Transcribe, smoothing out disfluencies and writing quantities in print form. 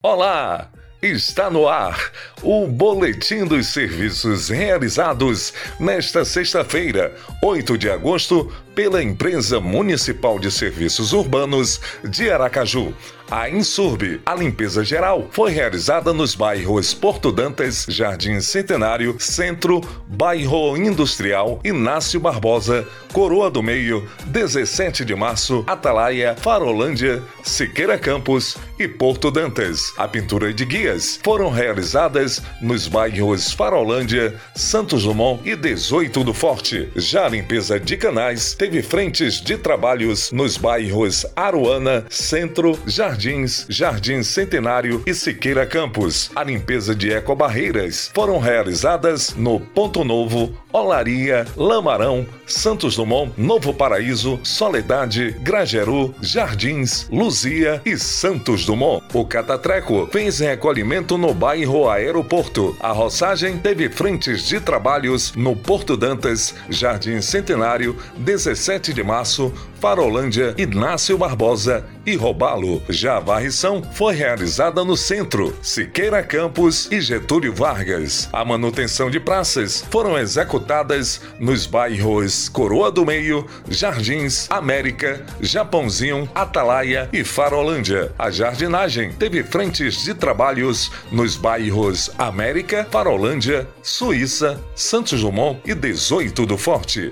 Olá! Está no ar o Boletim dos Serviços realizados nesta sexta-feira, 8 de agosto, pela Empresa Municipal de Serviços Urbanos de Aracaju. A Insurb, a limpeza geral, foi realizada nos bairros Porto Dantas, Jardim Centenário, Centro, Bairro Industrial, Inácio Barbosa, Coroa do Meio, 17 de Março, Atalaia, Farolândia, Siqueira Campos e Porto Dantas. A pintura de guias foram realizadas nos bairros Farolândia, Santos Dumont e 18 do Forte. Já a limpeza de canais teve frentes de trabalhos nos bairros Aruana, Centro, Jardim Centenário e Siqueira Campos. A limpeza de ecobarreiras foram realizadas no Ponto Novo, Olaria, Lamarão, Santos Dumont, Novo Paraíso, Soledade, Grajeru, Jardins, Luzia e Santos Dumont. O Catatreco fez recolhimento no bairro Aeroporto. A roçagem teve frentes de trabalhos no Porto Dantas, Jardim Centenário, 17 de Março, Farolândia, Inácio Barbosa e Robalo. Já a varrição foi realizada no Centro, Siqueira Campos e Getúlio Vargas. A manutenção de praças foram executadas nos bairros Coroa do Meio, Jardins, América, Japãozinho, Atalaia e Farolândia. A jardinagem teve frentes de trabalhos nos bairros América, Farolândia, Suíça, Santos Dumont e 18 do Forte.